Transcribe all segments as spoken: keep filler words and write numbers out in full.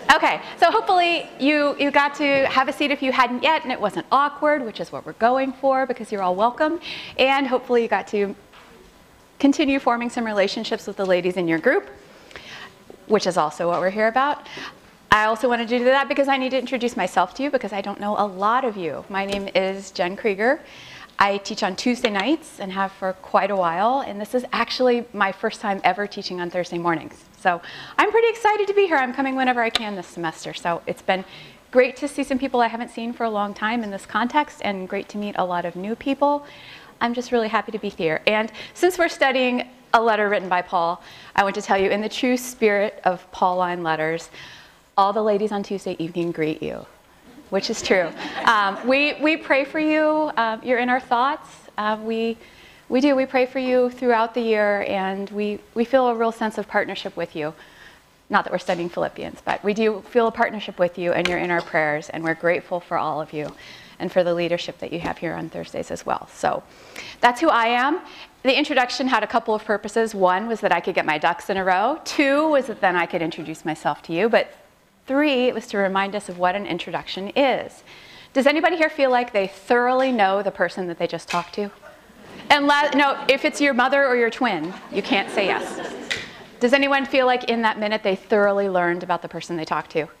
Okay, so hopefully you, you got to have a seat if you hadn't yet, and it wasn't awkward, which is what we're going for because you're all welcome. And hopefully you got to continue forming some relationships with the ladies in your group, which is also what we're here about. I also wanted to do that because I need to introduce myself to you because I don't know a lot of you. My name is Jen Krieger. I teach on Tuesday nights and have for quite a while, and this is actually my first time ever teaching on Thursday mornings. So I'm pretty excited to be here. I'm coming whenever I can this semester. So it's been great to see some people I haven't seen for a long time in this context, and great to meet a lot of new people. I'm just really happy to be here. And since we're studying a letter written by Paul, I want to tell you, in the true spirit of Pauline letters, all the ladies on Tuesday evening greet you, which is true. Um, we, we pray for you. Um, you're in our thoughts. Uh, we, we do. We pray for you throughout the year, and we, we feel a real sense of partnership with you. Not that we're studying Philippians, but we do feel a partnership with you, and you're in our prayers, and we're grateful for all of you and for the leadership that you have here on Thursdays as well. So that's who I am. The introduction had a couple of purposes. One was that I could get my ducks in a row. Two was that then I could introduce myself to you. But three, it was to remind us of what an introduction is. Does anybody here feel like they thoroughly know the person that they just talked to? And la- no, if it's your mother or your twin, you can't say yes. Does anyone feel like in that minute they thoroughly learned about the person they talked to?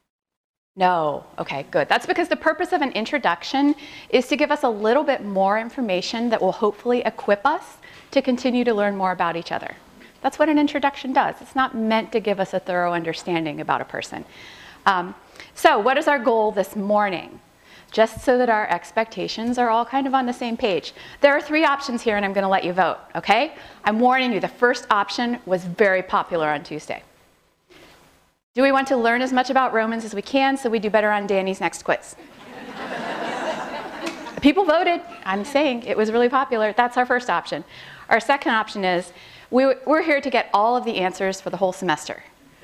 No. Okay, good. That's because the purpose of an introduction is to give us a little bit more information that will hopefully equip us to continue to learn more about each other. That's what an introduction does. It's not meant to give us a thorough understanding about a person. Um, so what is our goal this morning? Just so that our expectations are all kind of on the same page. There are three options here, and I'm going to let you vote, okay? I'm warning you, the first option was very popular on Tuesday. Do we want to learn as much about Romans as we can so we do better on Danny's next quiz? People voted. I'm saying it was really popular. That's our first option. Our second option is we, we're here to get all of the answers for the whole semester.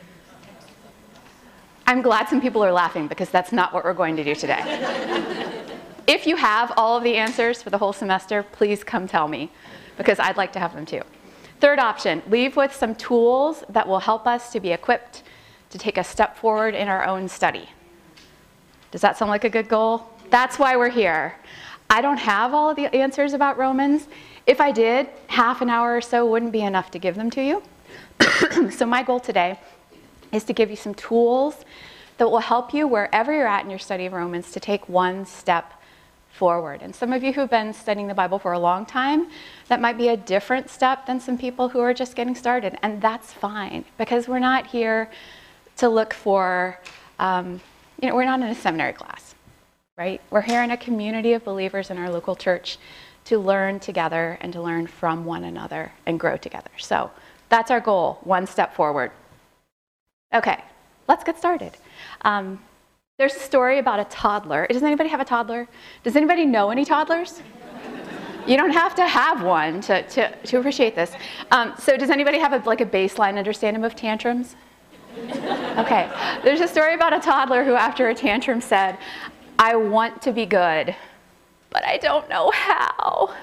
I'm glad some people are laughing because that's not what we're going to do today. If you have all of the answers for the whole semester, please come tell me because I'd like to have them too. Third option, leave with some tools that will help us to be equipped to take a step forward in our own study. Does that sound like a good goal? That's why we're here. I don't have all of the answers about Romans. If I did, half an hour or so wouldn't be enough to give them to you. So my goal today is to give you some tools that will help you wherever you're at in your study of Romans to take one step forward. And some of you who've been studying the Bible for a long time, that might be a different step than some people who are just getting started. And that's fine, because we're not here to look for, um, you know, we're not in a seminary class, right? We're here in a community of believers in our local church to learn together and to learn from one another and grow together. So that's our goal, one step forward. Okay, let's get started. Um, there's a story about a toddler. Does anybody have a toddler? Does anybody know any toddlers? You don't have to have one to, to, to appreciate this. Um, so does anybody have a, like a baseline understanding of tantrums? Okay, there's a story about a toddler who after a tantrum said, "I want to be good, but I don't know how."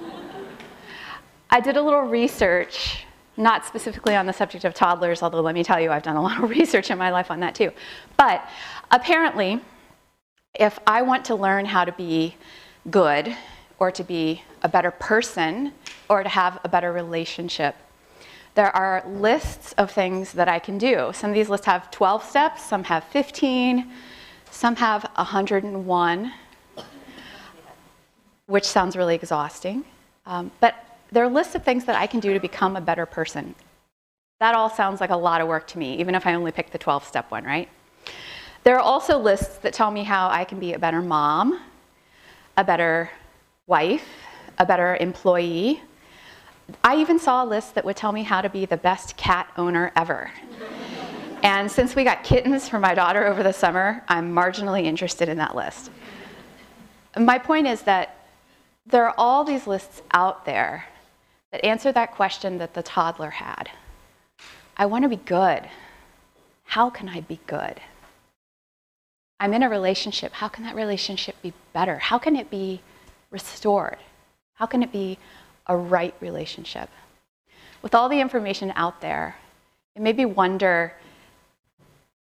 I did a little research, not specifically on the subject of toddlers, although let me tell you, I've done a lot of research in my life on that too. But apparently, if I want to learn how to be good, or to be a better person, or to have a better relationship, there are lists of things that I can do. Some of these lists have twelve steps, some have fifteen, some have one hundred and one, which sounds really exhausting. Um, but there are lists of things that I can do to become a better person. That all sounds like a lot of work to me, even if I only pick the twelve-step one, right? There are also lists that tell me how I can be a better mom, a better wife, a better employee. I even saw a list that would tell me how to be the best cat owner ever. And since we got kittens for my daughter over the summer, I'm marginally interested in that list. My point is that there are all these lists out there that answer that question that the toddler had. I want to be good. How can I be good? I'm in a relationship. How can that relationship be better? How can it be restored? How can it be a right relationship? With all the information out there, it made me wonder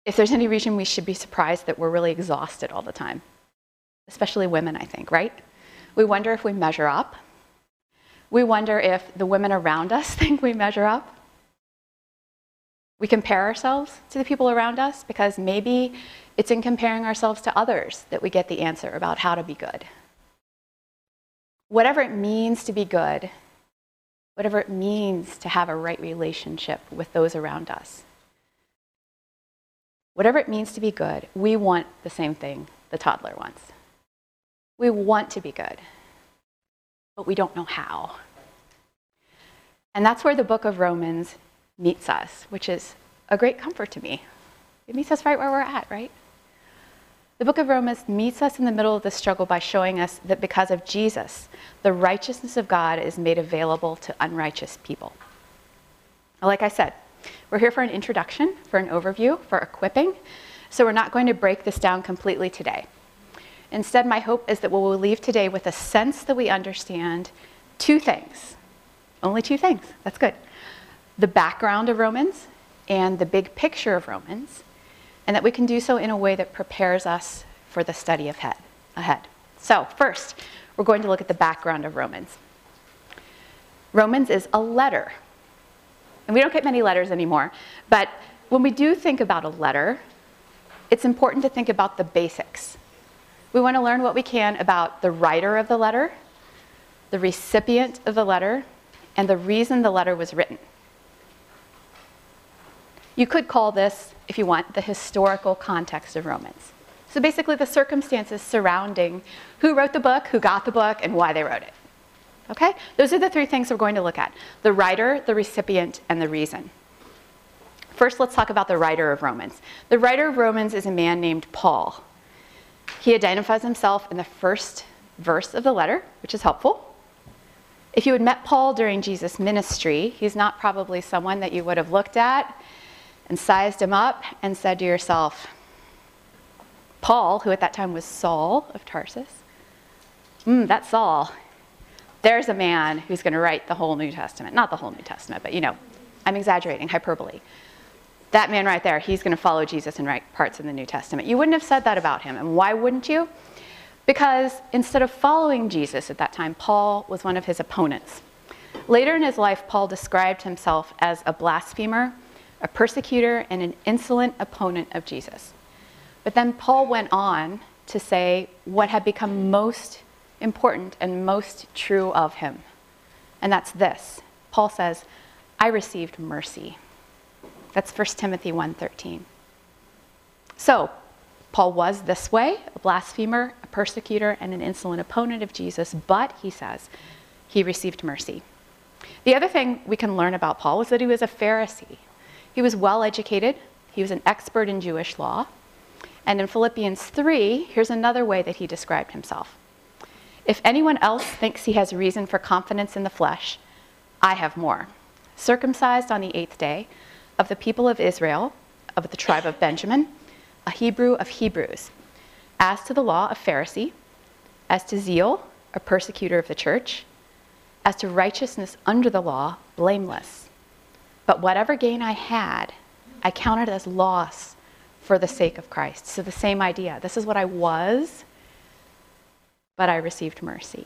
if there's any reason we should be surprised that we're really exhausted all the time, especially women, I think, right? We wonder if we measure up. We wonder if the women around us think we measure up. We compare ourselves to the people around us because maybe it's in comparing ourselves to others that we get the answer about how to be good. Whatever it means to be good, whatever it means to have a right relationship with those around us, whatever it means to be good, we want the same thing the toddler wants. We want to be good, but we don't know how. And that's where the book of Romans meets us, which is a great comfort to me. It meets us right where we're at, right? The book of Romans meets us in the middle of the struggle by showing us that because of Jesus, the righteousness of God is made available to unrighteous people. Like I said, we're here for an introduction, for an overview, for equipping, so we're not going to break this down completely today. Instead, my hope is that we will leave today with a sense that we understand two things. Only two things. That's good. The background of Romans and the big picture of Romans, and that we can do so in a way that prepares us for the study of head, ahead. So first, we're going to look at the background of Romans. Romans is a letter. And we don't get many letters anymore, but when we do think about a letter, it's important to think about the basics. We want to learn what we can about the writer of the letter, the recipient of the letter, and the reason the letter was written. You could call this, if you want, the historical context of Romans. So basically the circumstances surrounding who wrote the book, who got the book, and why they wrote it. Okay? Those are the three things we're going to look at: the writer, the recipient, and the reason. First, let's talk about the writer of Romans. The writer of Romans is a man named Paul. He identifies himself in the first verse of the letter, which is helpful. If you had met Paul during Jesus' ministry, he's not probably someone that you would have looked at and sized him up and said to yourself, Paul, who at that time was Saul of Tarsus, hmm, that's Saul. There's a man who's going to write the whole New Testament. Not the whole New Testament, but you know, I'm exaggerating, hyperbole. That man right there, he's going to follow Jesus and write parts of the New Testament. You wouldn't have said that about him. And why wouldn't you? Because instead of following Jesus at that time, Paul was one of his opponents. Later in his life, Paul described himself as a blasphemer, a persecutor, and an insolent opponent of Jesus. But then Paul went on to say what had become most important and most true of him. And that's this. Paul says, I received mercy. That's First Timothy one thirteen. So, Paul was this way, a blasphemer, a persecutor, and an insolent opponent of Jesus, but, he says, he received mercy. The other thing we can learn about Paul was that he was a Pharisee. He was well educated. He was an expert in Jewish law. And in Philippians three, here's another way that he described himself. If anyone else thinks he has reason for confidence in the flesh, I have more. Circumcised on the eighth day, of the people of Israel, of the tribe of Benjamin, a Hebrew of Hebrews. As to the law, a Pharisee. As to zeal, a persecutor of the church. As to righteousness under the law, blameless. But whatever gain I had, I counted as loss for the sake of Christ. So the same idea. This is what I was, but I received mercy.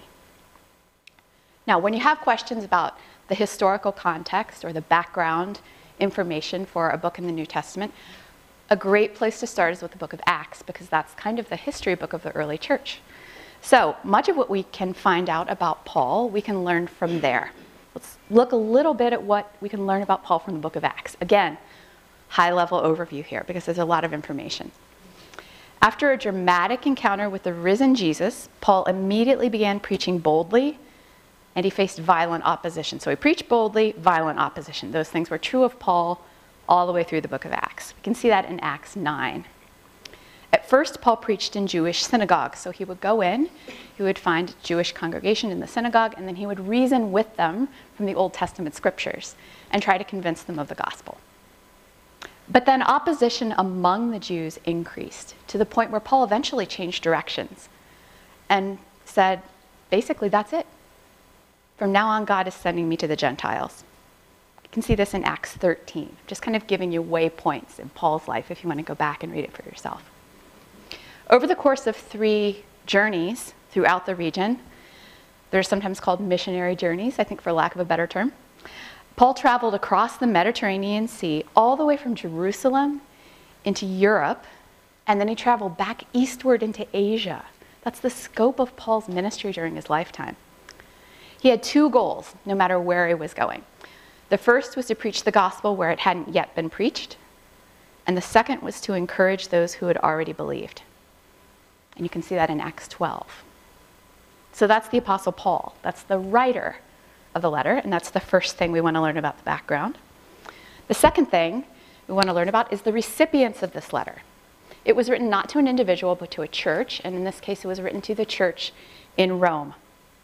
Now, when you have questions about the historical context or the background information for a book in the New Testament, a great place to start is with the book of Acts, because that's kind of the history book of the early church. So much of what we can find out about Paul, we can learn from there. Let's look a little bit at what we can learn about Paul from the book of Acts. Again, high-level overview here, because there's a lot of information. After a dramatic encounter with the risen Jesus, Paul immediately began preaching boldly, and he faced violent opposition. So he preached boldly, violent opposition. Those things were true of Paul all the way through the book of Acts. We can see that in Acts nine. At first, Paul preached in Jewish synagogues. So he would go in, he would find a Jewish congregation in the synagogue, and then he would reason with them from the Old Testament scriptures and try to convince them of the gospel. But then opposition among the Jews increased to the point where Paul eventually changed directions and said, basically, that's it. From now on, God is sending me to the Gentiles. can see this in Acts thirteen, just kind of giving you waypoints in Paul's life if you want to go back and read it for yourself. Over the course of three journeys throughout the region, they're sometimes called missionary journeys, I think for lack of a better term, Paul traveled across the Mediterranean Sea all the way from Jerusalem into Europe, and then he traveled back eastward into Asia. That's the scope of Paul's ministry during his lifetime. He had two goals, no matter where he was going. The first was to preach the gospel where it hadn't yet been preached, and the second was to encourage those who had already believed. And you can see that in Acts twelve. So that's the Apostle Paul. That's the writer of the letter, and that's the first thing we want to learn about the background. The second thing we want to learn about is the recipients of this letter. It was written not to an individual, but to a church, and in this case, it was written to the church in Rome.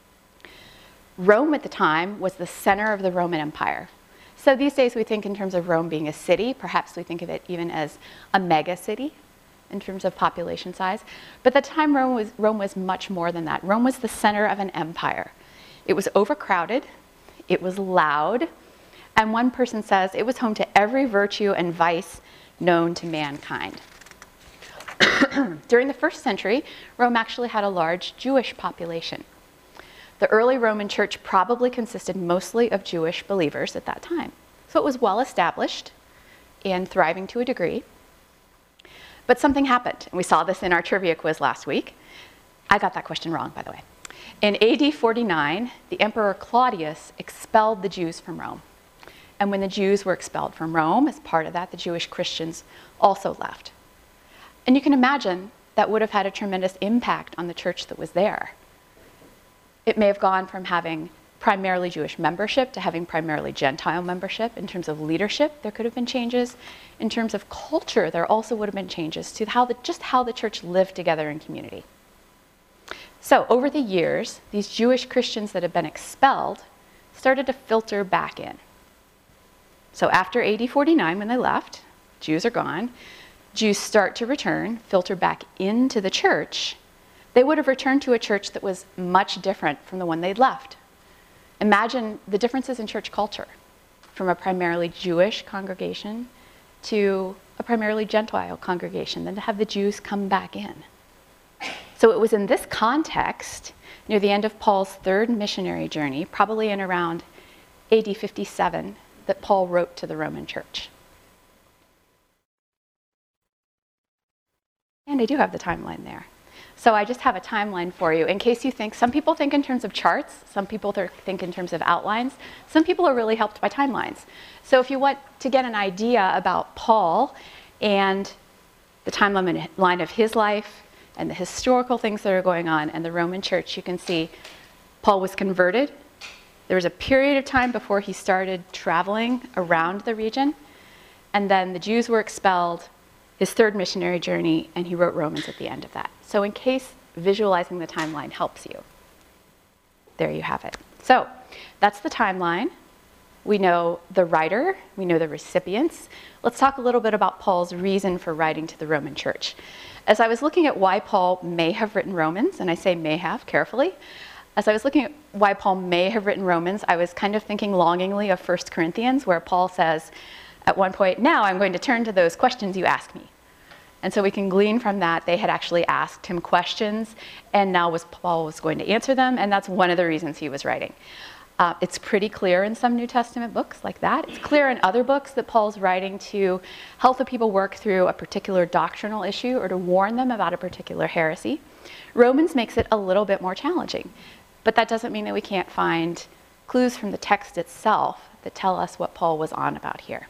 Rome at the time was the center of the Roman Empire. So these days we think in terms of Rome being a city. Perhaps we think of it even as a mega city in terms of population size. But at the time, Rome was, Rome was much more than that. Rome was the center of an empire. It was overcrowded, it was loud, and one person says it was home to every virtue and vice known to mankind. During the first century, Rome actually had a large Jewish population. The early Roman church probably consisted mostly of Jewish believers at that time. So it was well established and thriving to a degree. But something happened, and we saw this in our trivia quiz last week. I got that question wrong, by the way. In A D forty-nine, the Emperor Claudius expelled the Jews from Rome. And when the Jews were expelled from Rome, as part of that, the Jewish Christians also left. And you can imagine that would have had a tremendous impact on the church that was there. It may have gone from having primarily Jewish membership to having primarily Gentile membership. In terms of leadership, there could have been changes. In terms of culture, there also would have been changes to how the, just how the church lived together in community. So over the years, these Jewish Christians that had been expelled started to filter back in. So after A D forty-nine, when they left, Jews are gone, Jews start to return, filter back into the church. They would have returned to a church that was much different from the one they'd left. Imagine the differences in church culture, from a primarily Jewish congregation to a primarily Gentile congregation, then to have the Jews come back in. So it was in this context, near the end of Paul's third missionary journey, probably in around A D fifty-seven, that Paul wrote to the Roman church. And I do have the timeline there. So I just have a timeline for you in case you think, some people think in terms of charts, some people think in terms of outlines, some people are really helped by timelines. So if you want to get an idea about Paul and the timeline of his life and the historical things that are going on in the Roman church, you can see Paul was converted. There was a period of time before he started traveling around the region, and then the Jews were expelled, his third missionary journey, and he wrote Romans at the end of that. So in case visualizing the timeline helps you, there you have it. So that's the timeline. We know the writer, we know the recipients. Let's talk a little bit about Paul's reason for writing to the Roman church. As I was looking at why Paul may have written Romans, and I say may have carefully, as I was looking at why Paul may have written Romans, I was kind of thinking longingly of First Corinthians, where Paul says, at one point, now I'm going to turn to those questions you asked me. And so we can glean from that they had actually asked him questions, and now was Paul was going to answer them, and that's one of the reasons he was writing. Uh, it's pretty clear in some New Testament books like that. It's clear in other books that Paul's writing to help the people work through a particular doctrinal issue or to warn them about a particular heresy. Romans makes it a little bit more challenging, but that doesn't mean that we can't find clues from the text itself that tell us what Paul was on about here.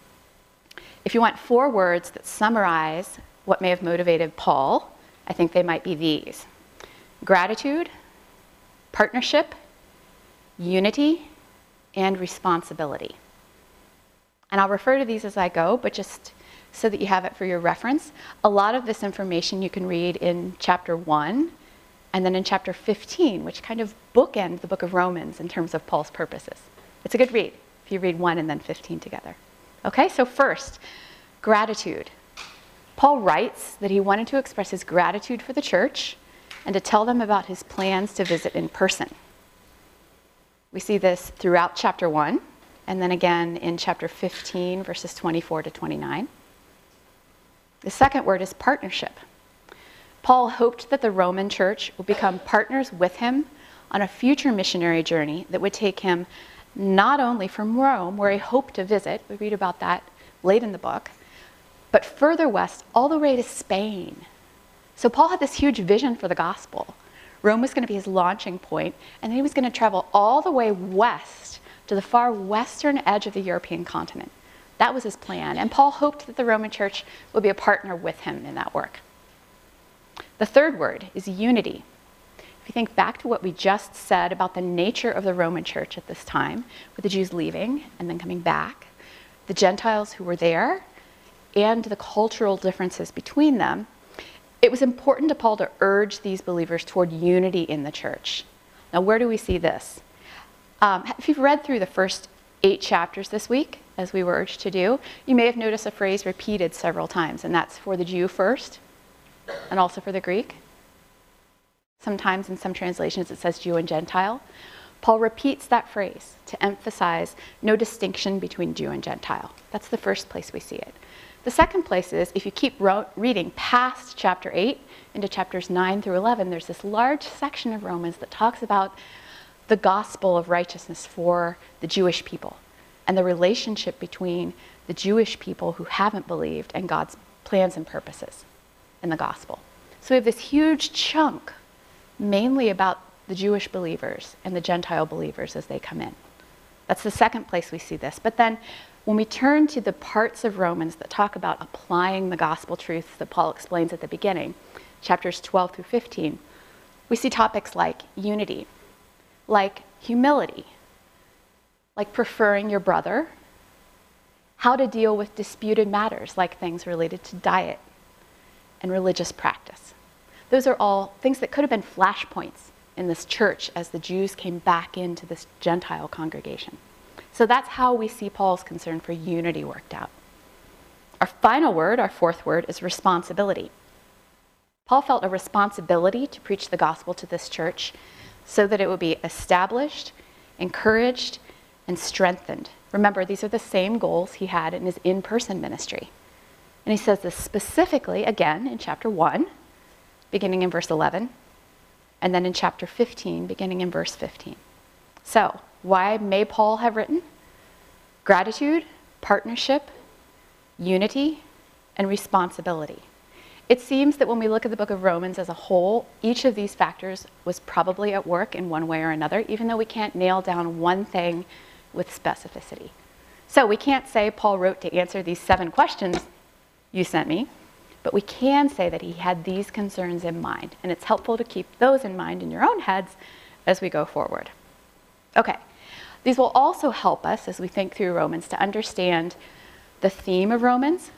If you want four words that summarize what may have motivated Paul, I think they might be these: gratitude, partnership, unity, and responsibility. And I'll refer to these as I go, but just so that you have it for your reference, a lot of this information you can read in chapter one and then in chapter fifteen, which kind of bookend the book of Romans in terms of Paul's purposes. It's a good read if you read one and then fifteen together. Okay, so first, gratitude. Paul writes that he wanted to express his gratitude for the church and to tell them about his plans to visit in person. We see this throughout chapter one. and then again in chapter fifteen, verses twenty-four to twenty-nine. The second word is partnership. Paul hoped that the Roman church would become partners with him on a future missionary journey that would take him not only from Rome, where he hoped to visit, we read about that late in the book, but further west all the way to Spain. So Paul had this huge vision for the gospel. Rome was going to be his launching point, and then he was going to travel all the way west to the far western edge of the European continent. That was his plan, and Paul hoped that the Roman church would be a partner with him in that work. The third word is unity. If you think back to what we just said about the nature of the Roman church at this time, with the Jews leaving and then coming back, the Gentiles who were there, and the cultural differences between them, it was important to Paul to urge these believers toward unity in the church. Now, where do we see this? Um, if you've read through the first eight chapters this week, as we were urged to do, you may have noticed a phrase repeated several times, and that's for the Jew first, and also for the Greek. Sometimes in some translations it says Jew and Gentile. Paul repeats that phrase to emphasize no distinction between Jew and Gentile. That's the first place we see it. The second place is, if you keep ro- reading past chapter eight into chapters nine through eleven, there's this large section of Romans that talks about the gospel of righteousness for the Jewish people and the relationship between the Jewish people who haven't believed and God's plans and purposes in the gospel. So we have this huge chunk mainly about the Jewish believers and the Gentile believers as they come in. That's the second place we see this. But then when we turn to the parts of Romans that talk about applying the gospel truths that Paul explains at the beginning, chapters twelve through fifteen, we see topics like unity, like humility, like preferring your brother, how to deal with disputed matters like things related to diet and religious practice. Those are all things that could have been flashpoints in this church as the Jews came back into this Gentile congregation. So that's how we see Paul's concern for unity worked out. Our final word, our fourth word, is responsibility. Paul felt a responsibility to preach the gospel to this church so that it would be established, encouraged, and strengthened. Remember, these are the same goals he had in his in-person ministry. And he says this specifically, again, in chapter one, beginning in verse eleven, and then in chapter fifteen, beginning in verse fifteen. So, why may Paul have written? Gratitude, partnership, unity, and responsibility. It seems that when we look at the book of Romans as a whole, each of these factors was probably at work in one way or another, even though we can't nail down one thing with specificity. So we can't say Paul wrote to answer these seven questions you sent me, but we can say that he had these concerns in mind, and it's helpful to keep those in mind in your own heads as we go forward. Okay, these will also help us as we think through Romans to understand the theme of Romans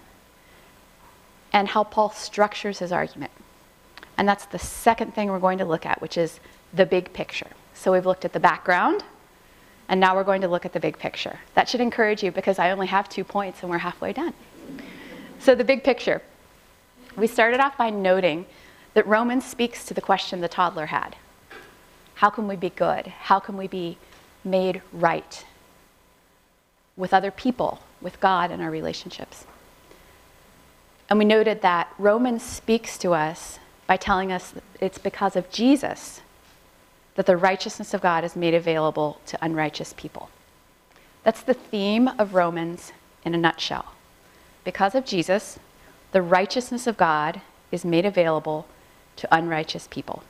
and how Paul structures his argument. And that's the second thing we're going to look at, which is the big picture. So we've looked at the background, and now we're going to look at the big picture. That should encourage you because I only have two points and we're halfway done. So the big picture. We started off by noting that Romans speaks to the question the toddler had. How can we be good? How can we be made right with other people, with God and our relationships? And we noted that Romans speaks to us by telling us that it's because of Jesus that the righteousness of God is made available to unrighteous people. That's the theme of Romans in a nutshell. Because of Jesus, the righteousness of God is made available to unrighteous people.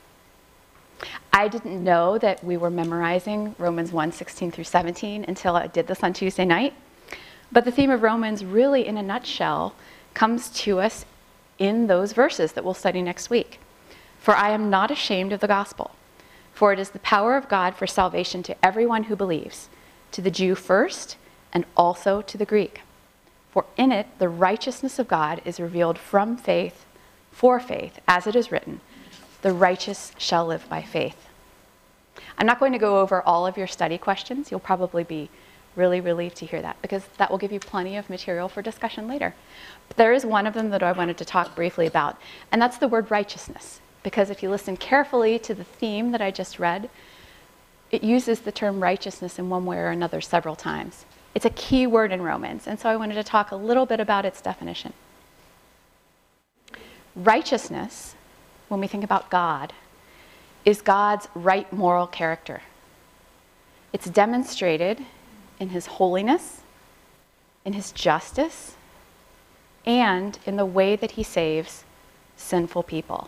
I didn't know that we were memorizing Romans one, sixteen through seventeen until I did this on Tuesday night. But the theme of Romans really, in a nutshell, comes to us in those verses that we'll study next week. For I am not ashamed of the gospel, for it is the power of God for salvation to everyone who believes, to the Jew first, and also to the Greek. For in it the righteousness of God is revealed from faith for faith, as it is written, the righteous shall live by faith. I'm not going to go over all of your study questions. You'll probably be really relieved to hear that because that will give you plenty of material for discussion later. But there is one of them that I wanted to talk briefly about, and that's the word righteousness. Because if you listen carefully to the theme that I just read, it uses the term righteousness in one way or another several times. It's a key word in Romans, and so I wanted to talk a little bit about its definition. Righteousness, when we think about God, is God's right moral character. It's demonstrated in his holiness, in his justice, and in the way that he saves sinful people.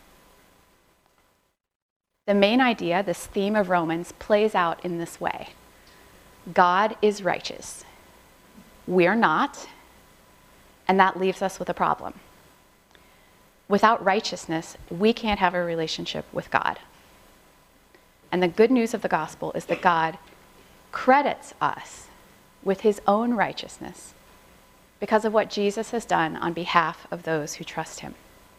The main idea, this theme of Romans, plays out in this way. God is righteous. We're not, and that leaves us with a problem. Without righteousness, we can't have a relationship with God. And the good news of the gospel is that God credits us with his own righteousness because of what Jesus has done on behalf of those who trust him.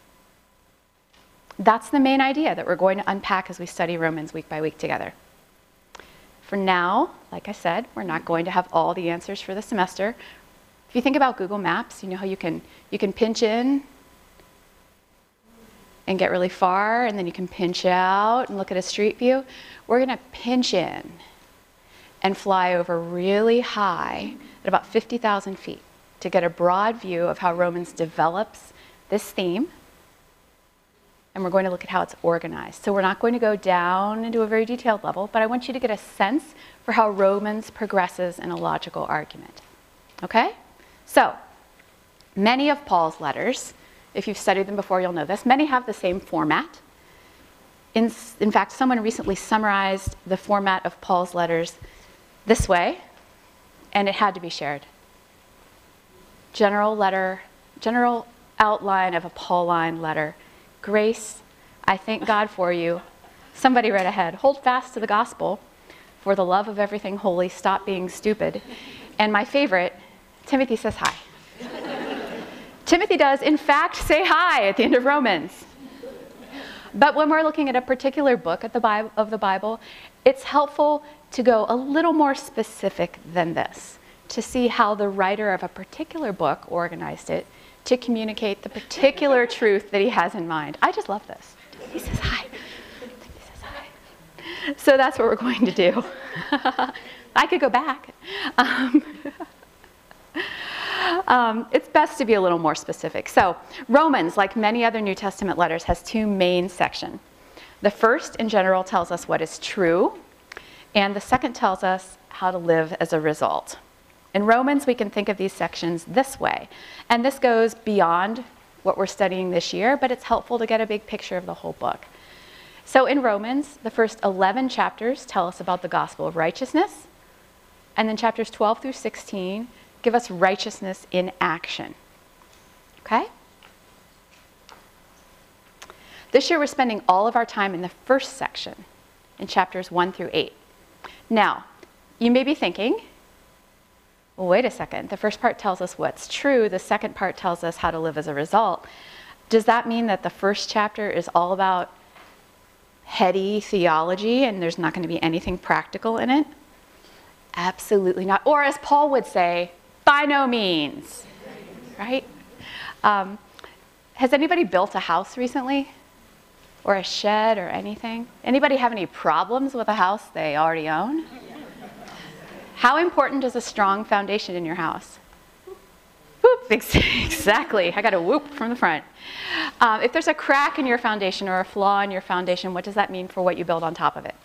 That's the main idea that we're going to unpack as we study Romans week by week together. For now, like I said, we're not going to have all the answers for the semester. If you think about Google Maps, you know how you can you can pinch in and get really far, and then you can pinch out and look at a street view. We're going to pinch in and fly over really high at about fifty thousand feet to get a broad view of how Romans develops this theme. And we're going to look at how it's organized. So we're not going to go down into a very detailed level, but I want you to get a sense for how Romans progresses in a logical argument. Okay? So, many of Paul's letters, if you've studied them before, you'll know this, many have the same format. In, in fact, someone recently summarized the format of Paul's letters this way, and it had to be shared. General letter, general outline of a Pauline letter. Grace, I thank God for you. Somebody read ahead. Hold fast to the gospel. For the love of everything holy, stop being stupid. And my favorite, Timothy says hi. Timothy does, in fact, say hi at the end of Romans. But when we're looking at a particular book at the Bible, of the Bible, it's helpful to go a little more specific than this, to see how the writer of a particular book organized it to communicate the particular truth that he has in mind. I just love this. He says hi. He says hi. So that's what we're going to do. I could go back. Um, um, it's best to be a little more specific. So Romans, like many other New Testament letters, has two main sections. The first, in general, tells us what is true, and the second tells us how to live as a result. In Romans, we can think of these sections this way. And this goes beyond what we're studying this year, but it's helpful to get a big picture of the whole book. So in Romans, the first eleven chapters tell us about the gospel of righteousness. And then chapters twelve through sixteen give us righteousness in action. Okay? This year, we're spending all of our time in the first section, in chapters one through eight. Now, you may be thinking, well, wait a second. The first part tells us what's true. The second part tells us how to live as a result. Does that mean that the first chapter is all about heady theology and there's not going to be anything practical in it? Absolutely not. Or as Paul would say, by no means. Right? Um, has anybody built a house recently? Or a shed or anything? Anybody have any problems with a house they already own? How important is a strong foundation in your house? Whoop, exactly. I got a whoop from the front. Um, if there's a crack in your foundation or a flaw in your foundation, what does that mean for what you build on top of it?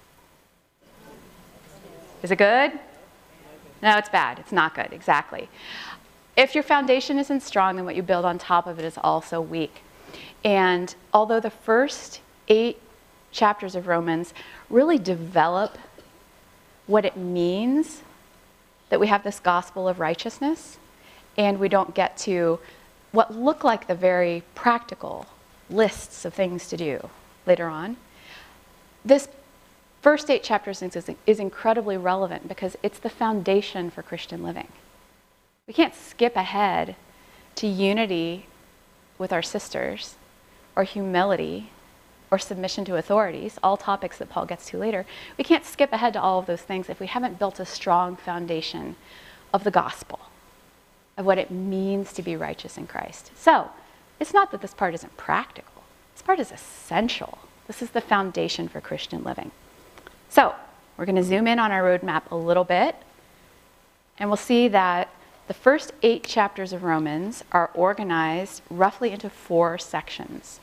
Is it good? No, it's bad. It's not good. Exactly. If your foundation isn't strong, then what you build on top of it is also weak. And although the first eight chapters of Romans really develop what it means that we have this gospel of righteousness, and we don't get to what look like the very practical lists of things to do later on, this first eight chapters is, is incredibly relevant because it's the foundation for Christian living. We can't skip ahead to unity with our sisters, or humility, or submission to authorities, all topics that Paul gets to later. We can't skip ahead to all of those things if we haven't built a strong foundation of the gospel, of what it means to be righteous in Christ. So, it's not that this part isn't practical. This part is essential. This is the foundation for Christian living. So, we're going to zoom in on our roadmap a little bit, And we'll see that the first eight chapters of Romans are organized roughly into four sections.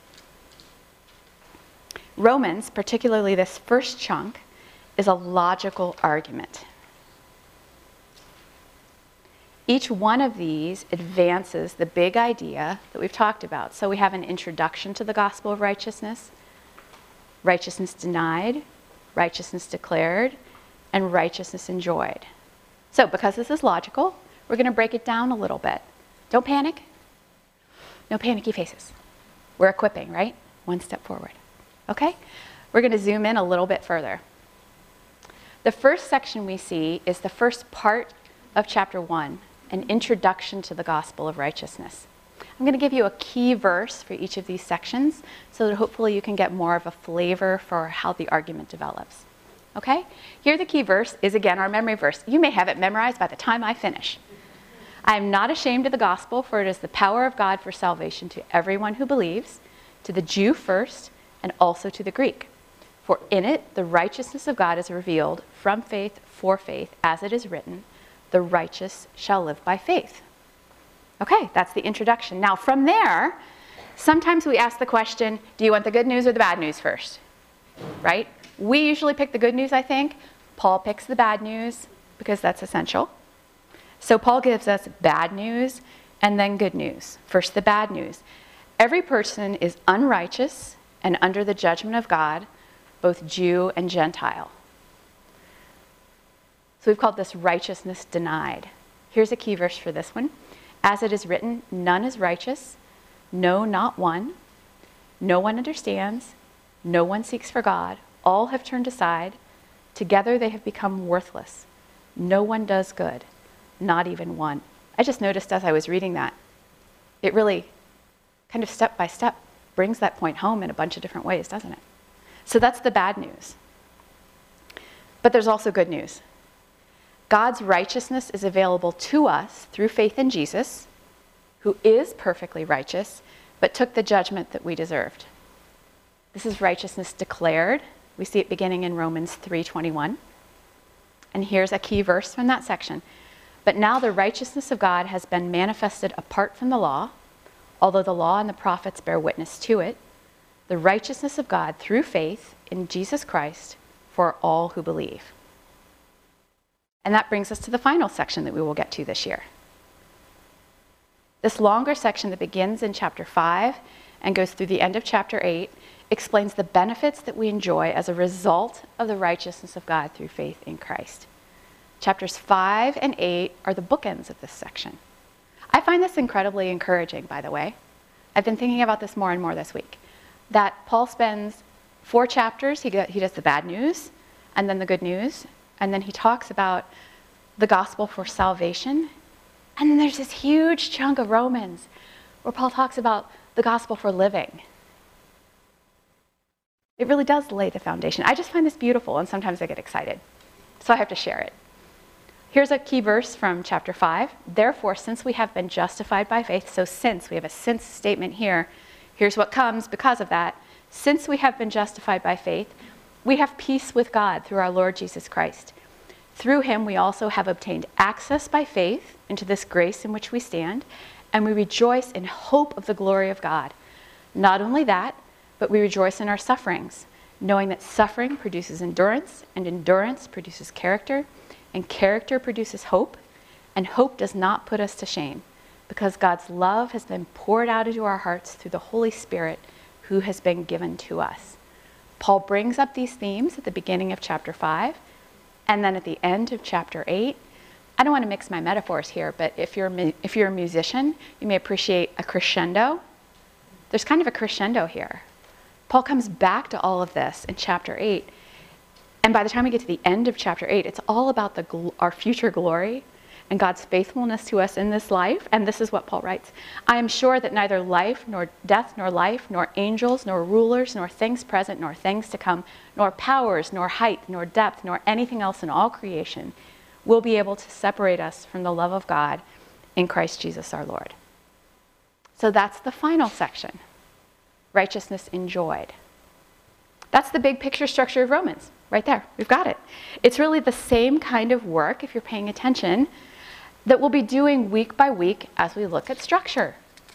Romans, particularly this first chunk, is a logical argument. Each one of these advances the big idea that we've talked about. So we have an introduction to the gospel of righteousness, righteousness denied, righteousness declared, and righteousness enjoyed. So because this is logical, we're going to break it down a little bit. Don't panic. No panicky faces. We're equipping, right? One step forward. Okay? We're going to zoom in a little bit further. The first section we see is the first part of chapter one, an introduction to the gospel of righteousness. I'm going to give you a key verse for each of these sections so that hopefully you can get more of a flavor for how the argument develops. Okay? Here the key verse is again our memory verse. You may have it memorized by the time I finish. I am not ashamed of the gospel, for it is the power of God for salvation to everyone who believes, to the Jew first, and also to the Greek. For in it the righteousness of God is revealed from faith for faith, as it is written, the righteous shall live by faith. Okay, that's the introduction. Now from there, sometimes we ask the question, do you want the good news or the bad news first? Right? We usually pick the good news, I think. Paul picks the bad news because that's essential. So Paul gives us bad news and then good news. First, the bad news. Every person is unrighteous and under the judgment of God, both Jew and Gentile. So we've called this righteousness denied. Here's a key verse for this one. As it is written, none is righteous, no, not one. No one understands, no one seeks for God. All have turned aside. Together they have become worthless. No one does good, not even one. I just noticed as I was reading that, it really kind of step by step brings that point home in a bunch of different ways, doesn't it? So that's the bad news. But there's also good news. God's righteousness is available to us through faith in Jesus, who is perfectly righteous, but took the judgment that we deserved. This is righteousness declared. We see it beginning in Romans three twenty-one. And here's a key verse from that section. But now the righteousness of God has been manifested apart from the law, although the law and the prophets bear witness to it, the righteousness of God through faith in Jesus Christ for all who believe. And that brings us to the final section that we will get to this year. This longer section that begins in chapter five and goes through the end of chapter eight explains the benefits that we enjoy as a result of the righteousness of God through faith in Christ. Chapters five and eight are the bookends of this section. I find this incredibly encouraging, by the way. I've been thinking about this more and more this week. That Paul spends four chapters, he, got, he does the bad news, and then the good news, and then he talks about the gospel for salvation. And then there's this huge chunk of Romans where Paul talks about the gospel for living. It really does lay the foundation. I just find this beautiful, and sometimes I get excited. So I have to share it. Here's a key verse from chapter five. Therefore, since we have been justified by faith, so since, we have a since statement here, here's what comes because of that. Since we have been justified by faith, we have peace with God through our Lord Jesus Christ. Through him, we also have obtained access by faith into this grace in which we stand, and we rejoice in hope of the glory of God. Not only that, but we rejoice in our sufferings, knowing that suffering produces endurance, and endurance produces character, and character produces hope, and hope does not put us to shame, because God's love has been poured out into our hearts through the Holy Spirit who has been given to us. Paul brings up these themes at the beginning of chapter five, and then at the end of chapter eight. I don't want to mix my metaphors here, but if you're, if you're a musician, you may appreciate a crescendo. There's kind of a crescendo here. Paul comes back to all of this in chapter eight, and by the time we get to the end of chapter eight, it's all about the gl- our future glory and God's faithfulness to us in this life. And this is what Paul writes. I am sure that neither life, nor death, nor life, nor angels, nor rulers, nor things present, nor things to come, nor powers, nor height, nor depth, nor anything else in all creation will be able to separate us from the love of God in Christ Jesus our Lord. So that's the final section. Righteousness enjoyed. That's the big picture structure of Romans. Right there, we've got it. It's really the same kind of work, if you're paying attention, that we'll be doing week by week as we look at structure,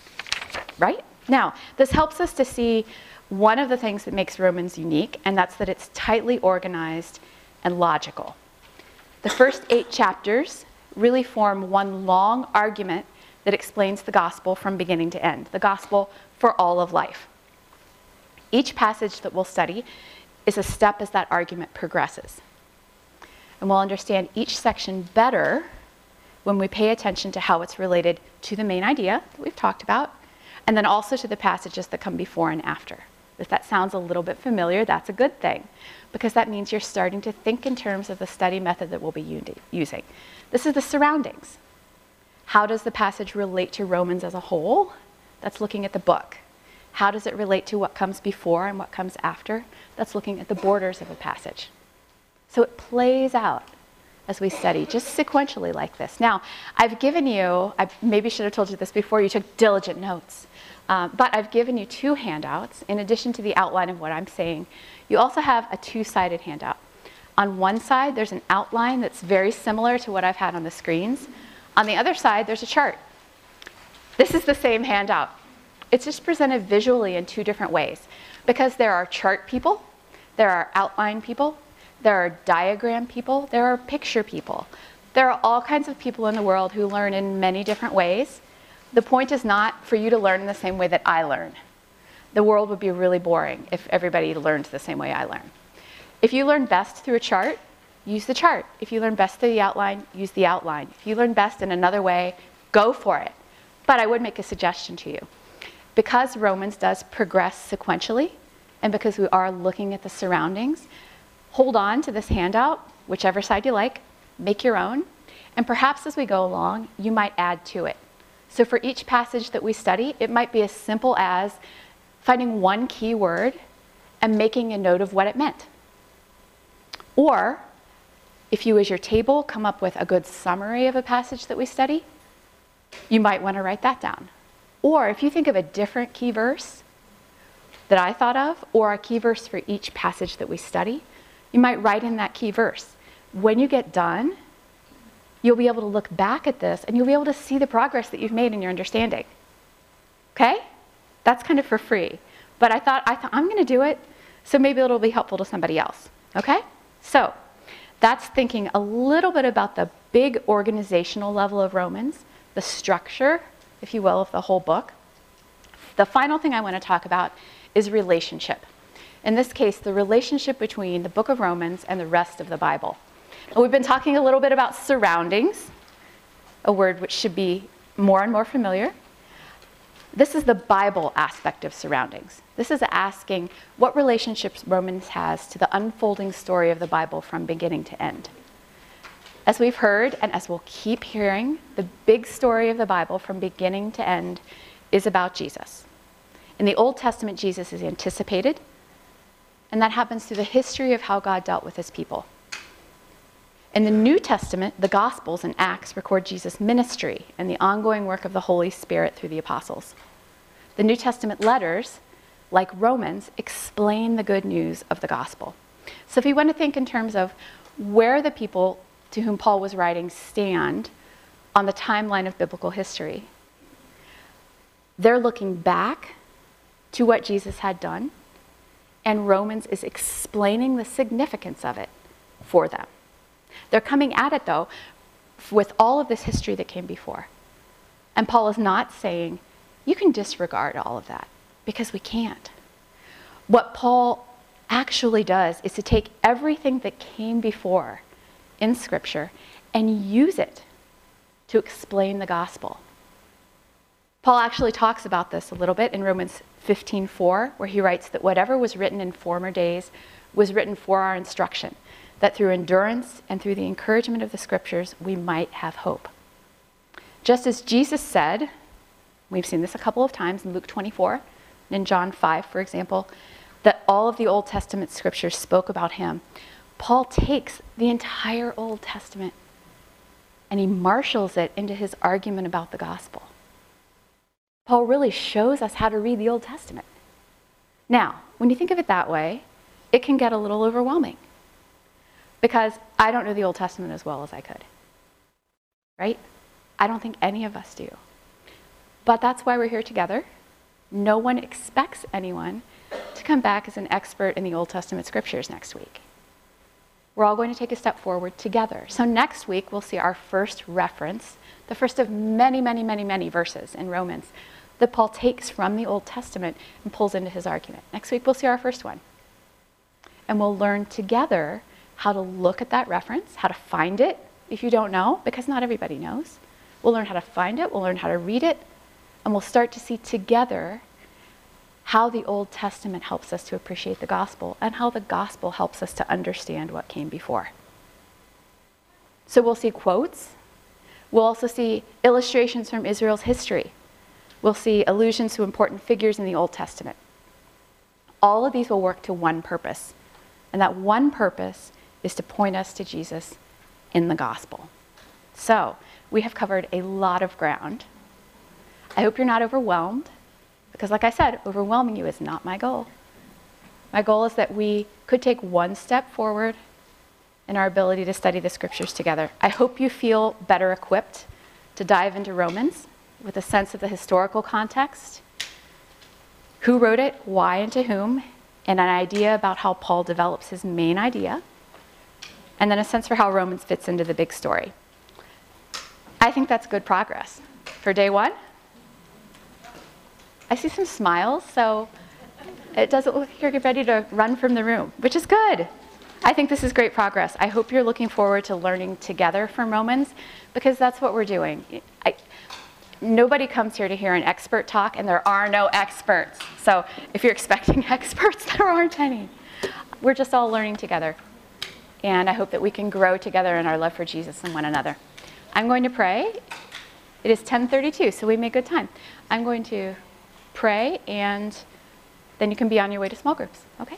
right? Now, this helps us to see one of the things that makes Romans unique, and that's that it's tightly organized and logical. The first eight chapters really form one long argument that explains the gospel from beginning to end, the gospel for all of life. Each passage that we'll study is a step as that argument progresses. And we'll understand each section better when we pay attention to how it's related to the main idea that we've talked about, and then also to the passages that come before and after. If that sounds a little bit familiar, that's a good thing, because that means you're starting to think in terms of the study method that we'll be using. This is the surroundings. How does the passage relate to Romans as a whole? That's looking at the book. How does it relate to what comes before and what comes after? That's looking at the borders of a passage. So it plays out as we study, just sequentially like this. Now, I've given you, I maybe should have told you this before you took diligent notes, um, but I've given you two handouts in addition to the outline of what I'm saying. You also have a two-sided handout. On one side, there's an outline that's very similar to what I've had on the screens. On the other side, there's a chart. This is the same handout. It's just presented visually in two different ways, because there are chart people, there are outline people, there are diagram people, there are picture people. There are all kinds of people in the world who learn in many different ways. The point is not for you to learn in the same way that I learn. The world would be really boring if everybody learned the same way I learn. If you learn best through a chart, use the chart. If you learn best through the outline, use the outline. If you learn best in another way, go for it. But I would make a suggestion to you. Because Romans does progress sequentially, and because we are looking at the surroundings, hold on to this handout, whichever side you like, make your own, and perhaps as we go along, you might add to it. So for each passage that we study, it might be as simple as finding one key word and making a note of what it meant. Or, if you as your table come up with a good summary of a passage that we study, you might want to write that down. Or if you think of a different key verse that I thought of, or a key verse for each passage that we study, you might write in that key verse. When you get done, you'll be able to look back at this and you'll be able to see the progress that you've made in your understanding. Okay? That's kind of for free. But I thought, I thought I'm going to do it, so maybe it'll be helpful to somebody else. Okay? So that's thinking a little bit about the big organizational level of Romans, the structure, if you will, of the whole book. The final thing I want to talk about is relationship. In this case, the relationship between the book of Romans and the rest of the Bible. And we've been talking a little bit about surroundings, a word which should be more and more familiar. This is the Bible aspect of surroundings. This is asking what relationships Romans has to the unfolding story of the Bible from beginning to end. As we've heard, and as we'll keep hearing, the big story of the Bible from beginning to end is about Jesus. In the Old Testament, Jesus is anticipated, and that happens through the history of how God dealt with his people. In the New Testament, the Gospels and Acts record Jesus' ministry and the ongoing work of the Holy Spirit through the apostles. The New Testament letters, like Romans, explain the good news of the gospel. So if you want to think in terms of where the people to whom Paul was writing stand on the timeline of biblical history, they're looking back to what Jesus had done, and Romans is explaining the significance of it for them. They're coming at it, though, with all of this history that came before. And Paul is not saying, you can disregard all of that, because we can't. What Paul actually does is to take everything that came before in Scripture and use it to explain the gospel. Paul actually talks about this a little bit in Romans fifteen four, where he writes that whatever was written in former days was written for our instruction, that through endurance and through the encouragement of the Scriptures, we might have hope. Just as Jesus said, we've seen this a couple of times in Luke twenty-four, and in John five, for example, that all of the Old Testament Scriptures spoke about him. Paul takes the entire Old Testament and he marshals it into his argument about the gospel. Paul really shows us how to read the Old Testament. Now, when you think of it that way, it can get a little overwhelming, because I don't know the Old Testament as well as I could, right? I don't think any of us do. But that's why we're here together. No one expects anyone to come back as an expert in the Old Testament scriptures next week. We're all going to take a step forward together. So next week, we'll see our first reference, the first of many, many, many, many verses in Romans that Paul takes from the Old Testament and pulls into his argument. Next week, we'll see our first one. And we'll learn together how to look at that reference, how to find it if you don't know, because not everybody knows. We'll learn how to find it, we'll learn how to read it, and we'll start to see together how the Old Testament helps us to appreciate the gospel and how the gospel helps us to understand what came before. So we'll see quotes. We'll also see illustrations from Israel's history. We'll see allusions to important figures in the Old Testament. All of these will work to one purpose, and that one purpose is to point us to Jesus in the gospel. So we have covered a lot of ground. I hope you're not overwhelmed. Because like I said, overwhelming you is not my goal. My goal is that we could take one step forward in our ability to study the scriptures together. I hope you feel better equipped to dive into Romans with a sense of the historical context, who wrote it, why and to whom, and an idea about how Paul develops his main idea, and then a sense for how Romans fits into the big story. I think that's good progress for day one. I see some smiles, so it doesn't look like you're ready to run from the room, which is good. I think this is great progress. I hope you're looking forward to learning together from Romans, because that's what we're doing. I, nobody comes here to hear an expert talk, and there are no experts. So if you're expecting experts, there aren't any. We're just all learning together. And I hope that we can grow together in our love for Jesus and one another. I'm going to pray. It is ten thirty-two, so we made good time. I'm going to pray, and then you can be on your way to small groups, okay?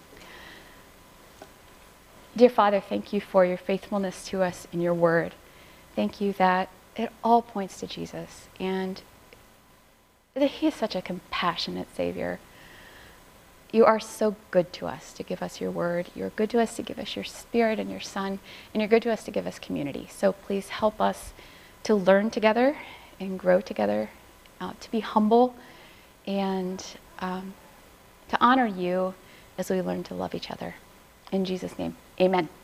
Dear Father, thank you for your faithfulness to us in your word. Thank you that it all points to Jesus, and that he is such a compassionate Savior. You are so good to us to give us your word. You're good to us to give us your Spirit and your Son, and you're good to us to give us community. So please help us to learn together and grow together, uh, to be humble, and um, to honor you as we learn to love each other. In Jesus' name, amen.